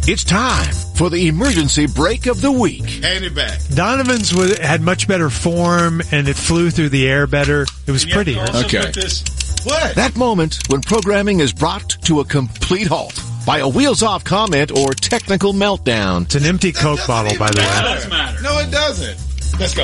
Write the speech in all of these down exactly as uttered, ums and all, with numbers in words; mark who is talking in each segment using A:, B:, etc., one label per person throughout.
A: It's time for the emergency break of the week.
B: Hand it back.
C: Donovan's was, had much better form, and it flew through the air better. It was prettier.
A: Okay.
B: This, what?
A: That moment when programming is brought to a complete halt by a wheels-off comment or technical meltdown.
C: It's an empty Coke bottle, by the way.
B: That does matter. No, it doesn't. Let's go.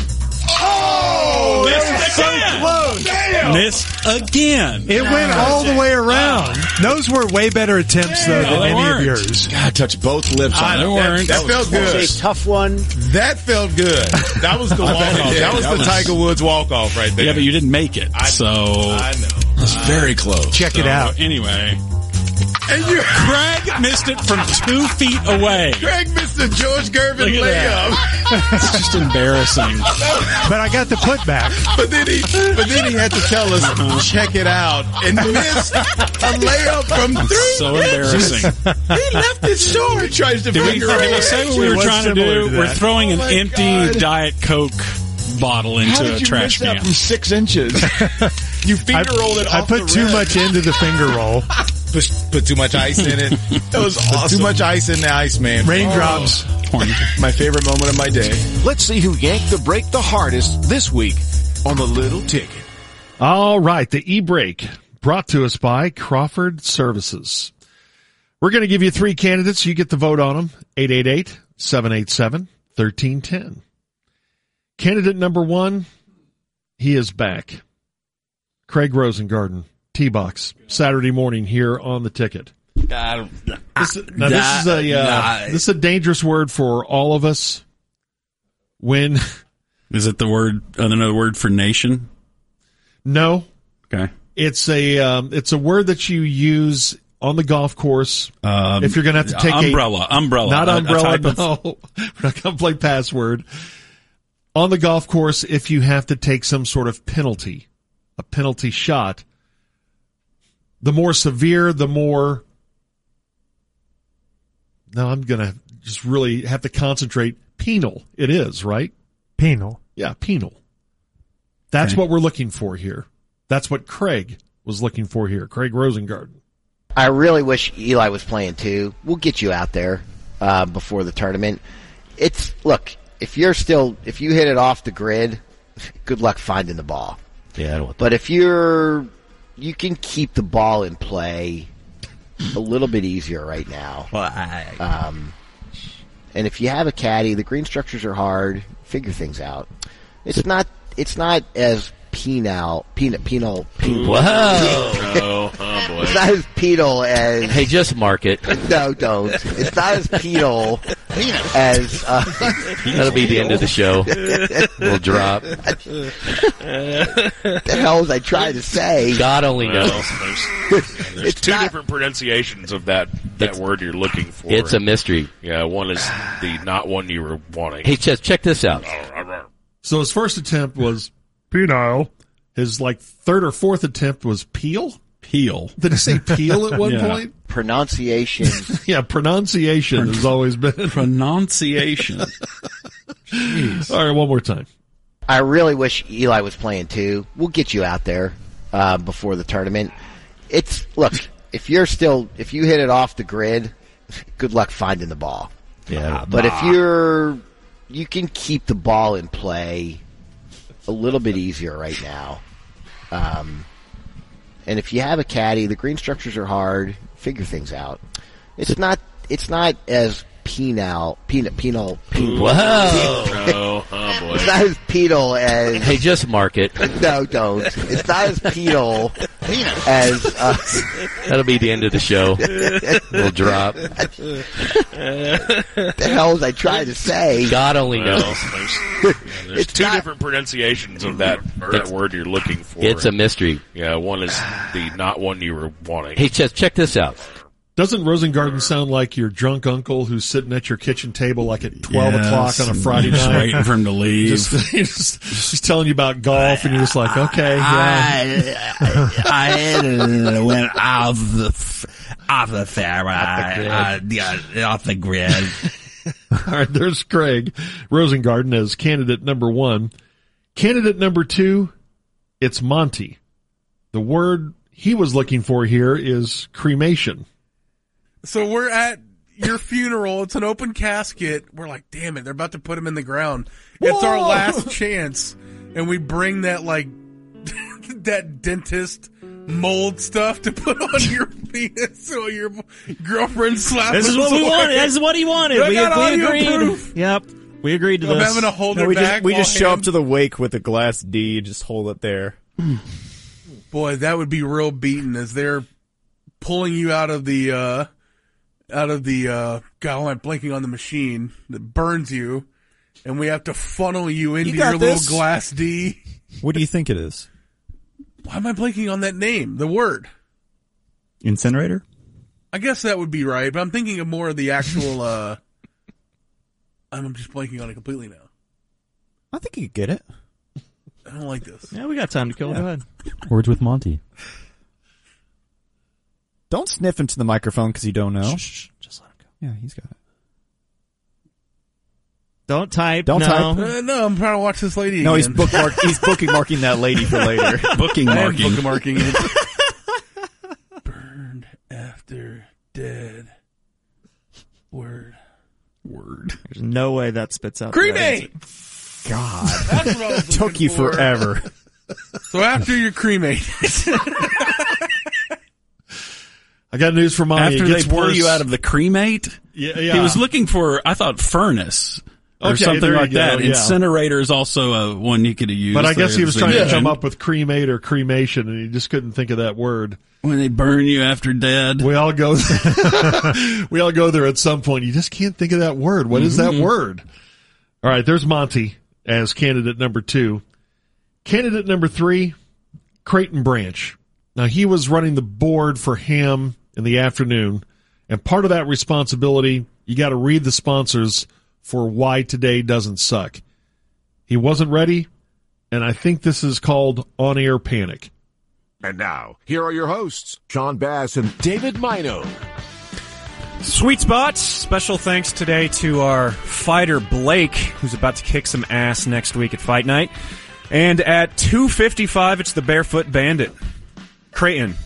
B: Oh,
D: Missed again.
C: So close.
B: Damn.
D: Missed again.
C: It went all the way around. Those were way better attempts, though,
D: No,
C: than
D: they
C: any
D: weren't.
C: of yours.
B: God, touch both lips on
D: They
B: it.
D: weren't.
B: That, that felt good.
E: A tough one.
B: That felt good. That was the walk off.
D: did.
B: That was
D: That
B: the
D: was-
B: Tiger Woods walk off right there.
D: Yeah, but you didn't make it.
B: I-
D: so
B: I know.
D: it's
B: very close.
C: Check it
D: so
C: out.
D: Anyway,
B: And you,
D: Craig missed it from two feet away.
B: Craig missed the George Gervin
D: Look at
B: layup.
D: It's just embarrassing.
C: But I got the putback.
B: But then he, but then he had to tell us, check it out, and missed a layup from three.
D: So embarrassing.
B: He left it short. He tries to
D: Did we,
B: figure
D: did we
B: it
D: say what
C: It
D: we were
C: was
D: trying to
C: similar
D: do?
C: to
D: We're
C: that.
D: throwing an
B: Oh my
D: empty
B: God.
D: Diet Coke bottle
B: How
D: into
B: did
D: a
B: you
D: trash
B: miss that
D: can.
B: from six inches? You finger
C: I,
B: rolled it
C: I
B: off
C: put
B: the
C: too
B: rim.
C: much into the finger roll.
B: Put, put too much ice in it. That was awesome. Too much ice in the ice, man.
C: Raindrops.
D: Horny.
B: My favorite moment of my day.
A: Let's see who yanked the break the hardest this week on the Little Ticket.
F: All right, the e-break brought to us by Crawford Services. We're going to give you three candidates. You get the vote on them. eight eight eight, seven eight seven, one three one zero. Candidate number one, he is back. Craig Rosengarten, T-Box, Saturday morning here on the Ticket.
G: Uh,
F: This, now, this is a uh, this is a dangerous word for all of us. When
D: Is it the word, another word for nation?
F: no,
D: Okay.
F: it's a um, it's a word that you use on the golf course
D: Um,
F: if you're going to have to take
D: umbrella,
F: a
D: umbrella,
F: not
D: a- a
F: umbrella.
D: type of-
F: No, we're not going to play password on the golf course. If you have to take some sort of penalty, a penalty shot, the more severe, the more. No, I'm going to just really have to concentrate. Penal, it is, right?
C: Penal.
F: Yeah, penal. That's
D: Okay.
F: what we're looking for here. That's what Craig was looking for here. Craig Rosengarten.
E: I really wish Eli was playing too. We'll get you out there uh, before the tournament. It's look, if you're still if you hit it off the grid, good luck finding the ball.
G: yeah, I don't want
E: But if you're you can keep the ball in play a little bit easier right now.
G: Well, I,
E: Um, and if you have a caddy, the green structures are hard. Figure things out. It's not. It's not as penal, penal, penal. penal
G: Whoa.
H: Oh, oh boy.
E: It's not as penal as.
G: hey, just mark it.
E: No, don't. It's not as penal as. Uh,
G: That'll be the end of the show. We'll drop.
E: the hell was I trying to say?
G: God only
H: Well,
G: knows.
H: there's there's
E: It's
H: two
E: not-
H: different pronunciations of that, that
G: It's-
H: word you're looking for.
G: It's a mystery.
H: Yeah, one is the not one you were wanting.
G: Hey, Chess, check this out.
F: So his first attempt was penile. His like third or fourth attempt was peel.
D: Peel.
F: Did he say peel at one
D: Yeah.
F: point?
E: Pronunciation.
F: Yeah, pronunciation has always been.
D: Pronunciation.
F: All right, one more time.
E: I really wish Eli was playing too. We'll get you out there uh, before the tournament. It's look, if you're still if you hit it off the grid, good luck finding the ball.
G: Yeah,
E: But if you're you can keep the ball in play a little bit easier right now. Um, and if you have a caddy, the green structures are hard. Figure things out. It's not. It's not as penal. Penal. Penal. penal
G: Whoa.
H: Oh, oh boy.
E: It's not as penal as.
G: Hey, just mark it.
E: No, don't. It's not as penal as. Uh,
G: That'll be the end of the show. We'll drop.
E: the hell was I trying to say?
G: God only
H: Well,
G: knows.
H: there's there's
E: It's
H: two
E: not-
H: different pronunciations of that, that word you're looking for.
G: It's a mystery.
H: Yeah, one is the not one you were wanting.
G: Hey, Chess, check this out.
F: Doesn't Rosengarten sound like your drunk uncle who's sitting at your kitchen table like at twelve
D: Yes,
F: o'clock on a Friday
D: just
F: night?
D: waiting for him to leave.
F: Just, just, just telling you about golf, and you're just like, okay, yeah.
I: I, I went off the off the fair, uh, yeah, off the grid.
F: All right, there's Craig Rosengarten as candidate number one. Candidate number two, it's Monty. The word he was looking for here is cremation.
J: So we're at your funeral. It's an open casket. We're like, damn it, they're about to put him in the ground. It's our last chance. And we bring that, like, that dentist mold stuff to put on your penis so your girlfriend slaps
K: This is
J: us
K: what we
J: away.
K: wanted. This is what he wanted.
J: I
K: We,
J: got
K: we
J: audio
K: agreed.
J: proof.
K: Yep. We agreed to
J: I'm
K: this.
J: having to hold
L: No,
J: her
L: we
J: back.
L: just, we
J: while
L: just show
J: hand-
L: up to the wake with a glass D, just hold it there.
J: Boy, that would be real beaten as they're pulling you out of the, uh, out of the, uh, God, I'm blanking on the machine that burns you, and we have to funnel you into
L: got
J: your
L: this.
J: little glass D.
M: What do you think it is?
J: Why am I blanking on that name? The word.
M: Incinerator?
J: I guess that would be right, but I'm thinking of more of the actual, uh, I'm just blanking on it completely now.
M: I think you get it.
J: I don't like this.
K: Yeah, we got time to kill.
M: Yeah.
K: Go ahead.
M: Words with Monty. Don't sniff into the microphone because you don't know.
K: Shh, shh, just let him go.
M: Yeah, he's got it.
K: Don't type.
M: Don't
K: no.
M: type.
J: Uh, no, I'm trying to watch this lady
M: No, he's
J: again.
M: bookmark. He's booking marking that lady for later.
D: Booking
J: I am
D: marking.
J: bookmarking it. Burned after dead. Word.
D: Word.
K: There's no way that spits out.
J: Cremate!
M: God,
J: That's what I was
M: took
J: looking
M: you
J: for.
M: forever.
J: So after you're cremated.
F: I got news for Monty.
D: After
F: it
D: they
F: gets
D: pull
F: worse.
D: you out of the cremate,
F: Yeah, yeah.
D: he was looking for, I thought, furnace or
F: Okay,
D: something
F: there you
D: like
F: go,
D: that.
F: yeah.
D: Incinerator is also a one you could have used.
F: But I guess
D: there
F: he
D: at
F: was
D: the
F: trying
D: same
F: to come
D: time.
F: up with cremate or cremation, and he just couldn't think of that word.
D: When they burn you after dead.
F: We all go, we all go there at some point. You just can't think of that word. What is
D: Mm-hmm.
F: that word? All right, there's Monty as candidate number two. Candidate number three, Creighton Branch. Now, he was running the board for Ham in the afternoon, and part of that responsibility, you got to read the sponsors for why today doesn't suck. He wasn't ready, and I think this is called on-air panic.
A: And now, here are your hosts, Sean Bass and David Mino.
N: Sweet spot. Special thanks today to our fighter Blake, who's about to kick some ass next week at Fight Night. And at two fifty-five, it's the Barefoot Bandit, Creighton.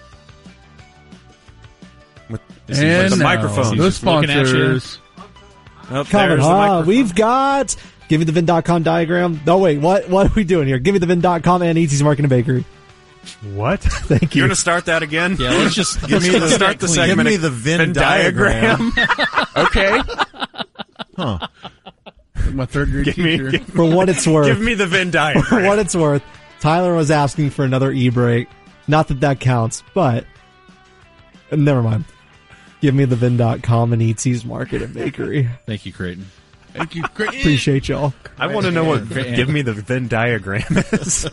N: With, with
J: And
N: the
J: now,
N: microphone.
J: the sponsors.
N: Oh,
O: Comment,
N: there's the
O: huh?
N: microphone.
O: We've got give me the Vin dot com diagram. No, wait, what what are we doing here? Give me the Vin dot com and E T's Market and Bakery.
C: What?
O: Thank you.
N: You're going to start that again?
K: Yeah, let's just
N: Give me the start the segment.
I: Give me the Venn diagram.
N: Okay.
L: Huh.
J: My third grade
N: Give me,
J: teacher.
N: give,
O: For what it's worth.
N: give me the Venn diagram.
O: For what it's worth, Tyler was asking for another e-break. Not that that counts, but never mind. Give me the Vin dot com and E T's Market and Bakery.
G: Thank you, Creighton.
J: Thank you. Great.
O: Appreciate y'all.
N: I want to know what give me the Venn diagram is.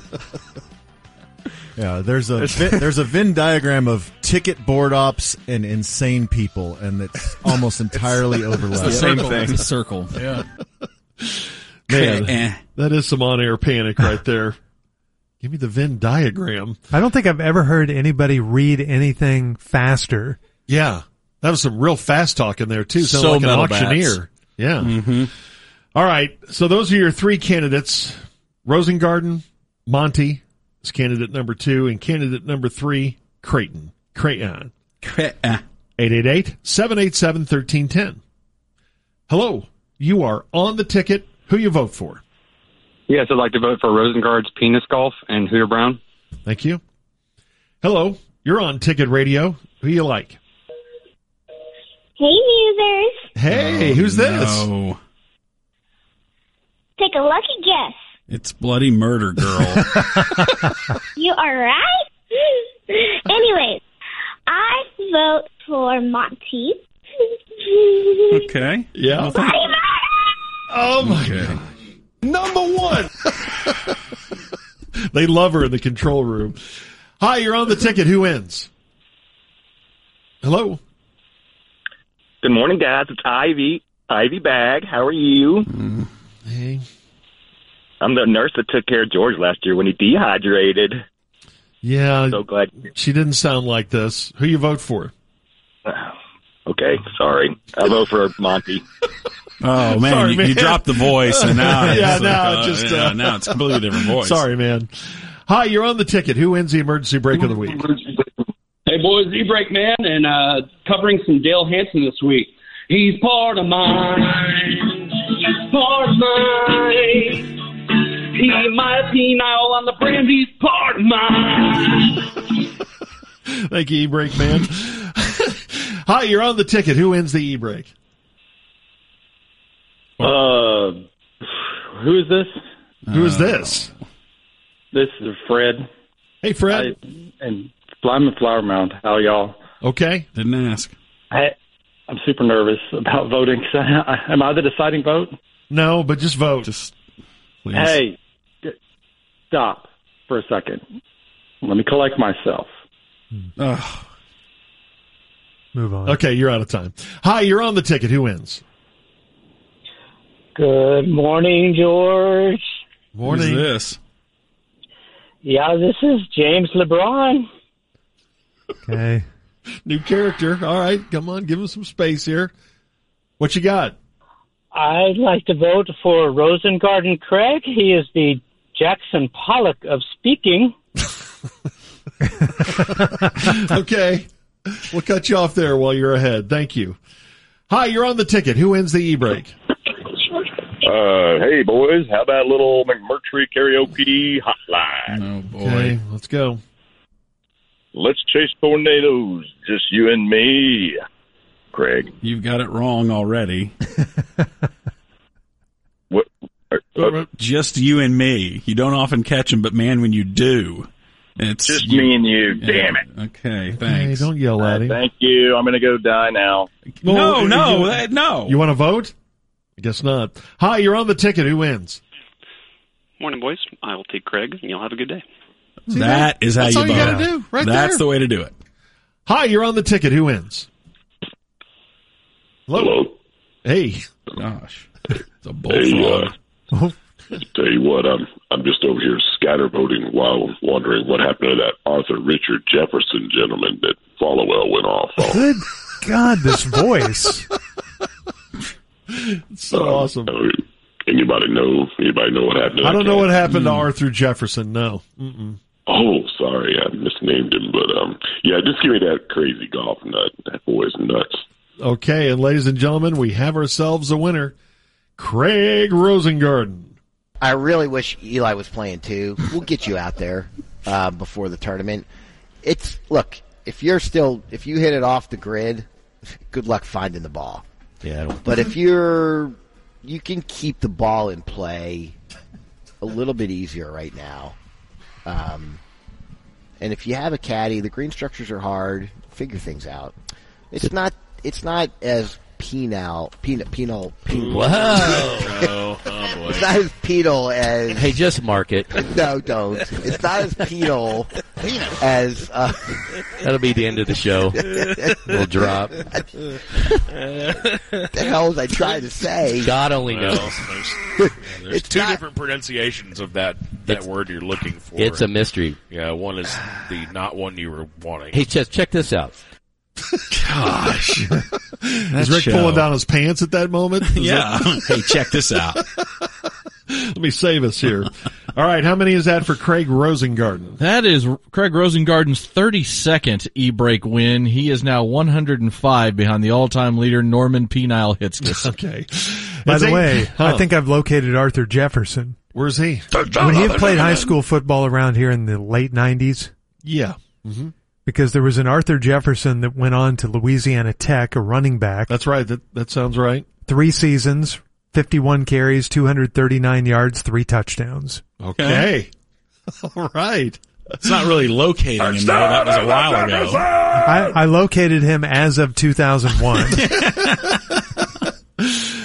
I: Yeah, there's a Venn, there's a Venn diagram of ticket board ops and insane people, and it's almost entirely overlapped.
D: the same
K: Circle.
D: thing.
K: It's a circle.
J: Yeah.
F: Man,
D: Eh.
F: that is some on-air panic right there. Give me the Venn diagram.
C: I don't think I've ever heard anybody read anything faster.
F: Yeah, that was some real fast talk in there too. Sounded
D: So
F: like an
D: metal
F: auctioneer.
D: bats.
F: Yeah.
D: Mm-hmm.
F: All right. So those are your three candidates: Rosengarten, Monty is candidate number two, and candidate number three, Creighton. Creighton.
D: Eh.
F: eight eight eight, seven eight seven, one three one zero. Hello. You are on the ticket. Who you vote for?
P: Yes, I'd like to vote for Rosengard's Penis Golf and Hooter Brown.
F: Thank you. Hello. You're on Ticket Radio. Who you like?
Q: Hey, users.
F: Hey, who's this?
D: No.
Q: Take a lucky guess.
D: It's Bloody Murder Girl.
Q: You are right. Anyways, I vote for Monty.
D: Okay.
F: Yeah.
Q: Bloody Murder!
F: Oh my
D: Okay.
F: God. Number one. They love her in the control room. Hi, you're on the ticket. Who wins? Hello.
P: Good morning, guys. It's Ivy. Ivy Bag. How are you?
F: Hey.
P: I'm the nurse that took care of George last year when he dehydrated.
F: Yeah.
P: So glad.
F: She didn't sound like this. Who you vote for?
P: Okay, sorry. I vote for Monty.
D: Oh man,
F: Sorry,
D: you,
F: man.
D: you dropped the voice, and now
F: Yeah,
D: it's
F: now
D: like, uh,
F: just,
D: yeah,
F: uh,
D: now it's a completely different voice.
F: Sorry, man. Hi, you're on the ticket. Who wins the emergency break of the week?
R: Hey, boys, E-Break Man, and uh, covering some Dale Hansen this week. He's part of mine. He's part of mine. He might be now on the brand. He's part of mine.
F: Thank you, E-Brake Man. Hi, you're on the ticket. Who wins the E-Brake?
S: Uh, who is this?
F: Who is this?
S: This is Fred.
F: Hey, Fred.
S: I, and I'm in Flower Mound. How are y'all?
F: Okay.
D: Didn't ask.
S: I, I'm super nervous about voting. So I, am I the deciding vote?
F: No, but just vote.
D: Just
S: please. Hey, g- stop for a second. Let me collect myself.
D: Ugh.
C: Move on.
F: Okay, you're out of time. Hi, you're on the ticket. Who wins?
R: Good morning, George.
F: Morning.
D: Who's this?
R: Yeah, this is James LeBron.
F: Okay. New character. All right, come on, give him some space here. What you got?
R: I'd like to vote for Rosengarten Craig. He is the Jackson Pollock of speaking.
F: Okay. We'll cut you off there while you're ahead. Thank you. Hi, you're on the ticket. Who wins the E-Brake?
T: Uh, hey, boys. How about a little McMurtry karaoke hotline?
D: Oh, boy.
F: Okay, let's go.
T: Let's chase tornadoes. Just you and me. Craig.
D: You've got it wrong already.
T: What? Uh,
D: Just you and me. You don't often catch them, but man, when you do, it's
T: just you, me and you. Damn it.
D: Okay, thanks.
F: Hey, don't yell at him.
T: Thank you. I'm going to go die now.
D: No,
F: Well,
D: no,
F: you-
D: that, no.
F: You want to vote? I guess not. Hi, you're on the ticket. Who wins?
U: Morning, boys. I will take Craig, and you'll have a good day.
F: See
D: that
F: that?
D: is how
F: That's
D: you
F: all you
D: vote.
F: gotta do, right
D: That's
F: there.
D: the way to do it.
F: Hi, you're on the ticket. Who wins? Hello.
T: Hello.
F: Hey.
D: Gosh. It's a
T: Hey,
D: bullfrog.
T: uh, tell you what, I'm I'm just over here scatter voting while wondering what happened to that Arthur Richard Jefferson gentleman that Followell went off on.
C: Good God, this voice.
F: It's so awesome.
T: Uh, anybody know? Anybody know what happened to
F: I
T: that
F: don't know
T: cat?
F: what happened to Arthur Jefferson. No. Mm-mm.
T: Oh, sorry, I misnamed him, but um, yeah, just give me that crazy golf nut. That boy's nuts.
F: Okay, and ladies and gentlemen, we have ourselves a winner, Craig Rosengarten.
E: I really wish Eli was playing too. We'll get you out there uh, before the tournament. It's look, if you're still if you hit it off the grid, good luck finding the ball.
G: Yeah, I don't
E: But if you're you can keep the ball in play a little bit easier right now. Um, and if you have a caddy, the green structures are hard. Figure things out. It's not. It's not as penal, penal, penal, penal.
G: Whoa.
H: Oh, oh, boy.
E: It's not as penal as.
G: Hey, just mark it.
E: No, don't. It's not as penal as. Uh,
G: That'll be the end of the show. We'll drop.
E: the hell was I trying to say?
G: God only
H: Well,
G: knows.
H: there's there's
E: It's
H: two
E: not-
H: different pronunciations of that, that
G: It's-
H: word you're looking for.
G: It's a mystery.
H: Yeah, one is the not one you were wanting.
G: Hey, just check this out.
D: Gosh.
F: Is Rick
D: show.
F: pulling down his pants at that moment? Is
D: Yeah.
F: that-
D: Hey, check this out.
F: Let me save us here. All right, how many is that for Craig Rosengarten?
V: That is Craig Rosengarten's thirty-second E-Brake win. He is now one hundred five behind the all-time leader, Norman Penile Hitzkiss.
F: Okay.
C: By
F: Is
C: the
F: he-
C: way,
F: Huh.
C: I think I've located Arthur Jefferson.
F: Where's he?
C: When he played high school football around here in the late nineties,
F: Yeah. Mm-hmm.
C: because there was an Arthur Jefferson that went on to Louisiana Tech, a running back.
F: That's right. That that sounds right.
C: Three seasons, fifty-one carries, two hundred thirty-nine yards, three touchdowns.
F: Okay. All right.
D: It's not really locating him, though. That was a while ago.
C: I, I located him as of two thousand one.